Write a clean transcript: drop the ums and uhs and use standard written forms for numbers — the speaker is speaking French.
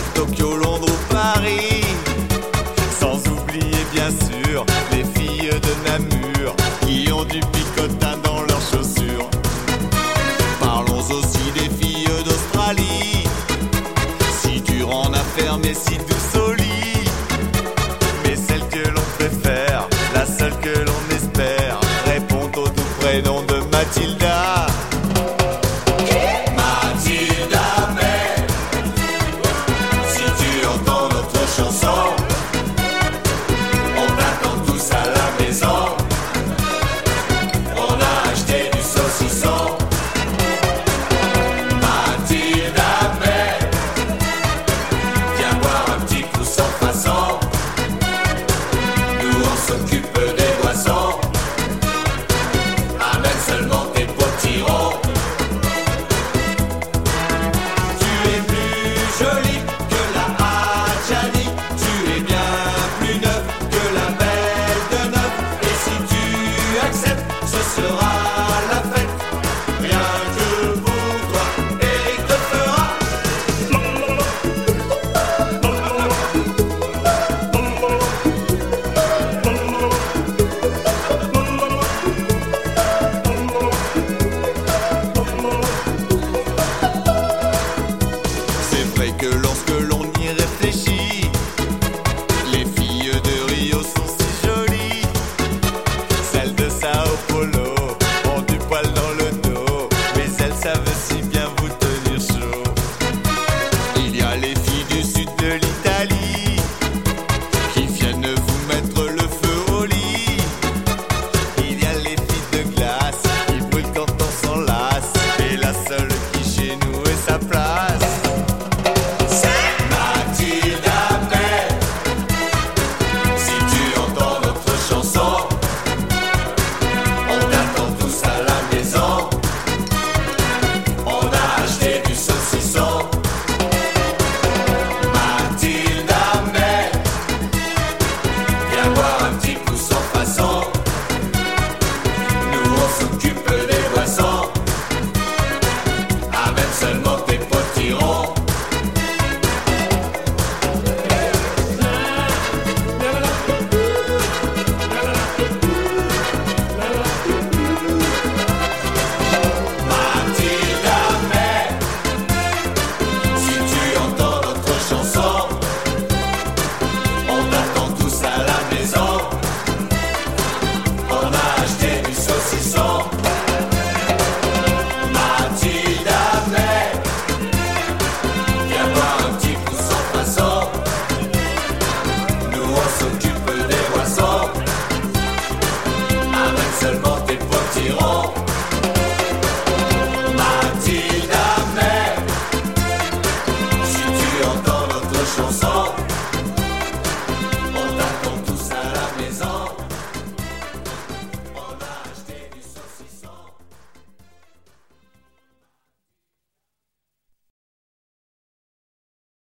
Tokyo, Londres ou Paris. Sans oublier bien sûr les filles de Namur qui ont du picotin dans leurs chaussures. Parlons aussi des filles d'Australie, si dur en affaires mais si douce au lit. Mais celle que l'on préfère, la seule que l'on espère, répond au doux prénom de Mathilda. Que lorsque l'on y réfléchit, les filles de Rio sont si jolies. Celles de Sao Paulo ont du poil dans le dos, mais elles savent si bien vous tenir chaud. Il y a les filles du sud de l'Italie qui viennent vous mettre le feu au lit. Il y a les filles de glace qui brûlent quand on s'enlace, et la seule qui chez nous est sa place. Seulement tes potirons. Mathilda, mais si tu entends notre chanson, on t'attend tous à la maison. On a acheté du saucisson. Seulement tes potirons.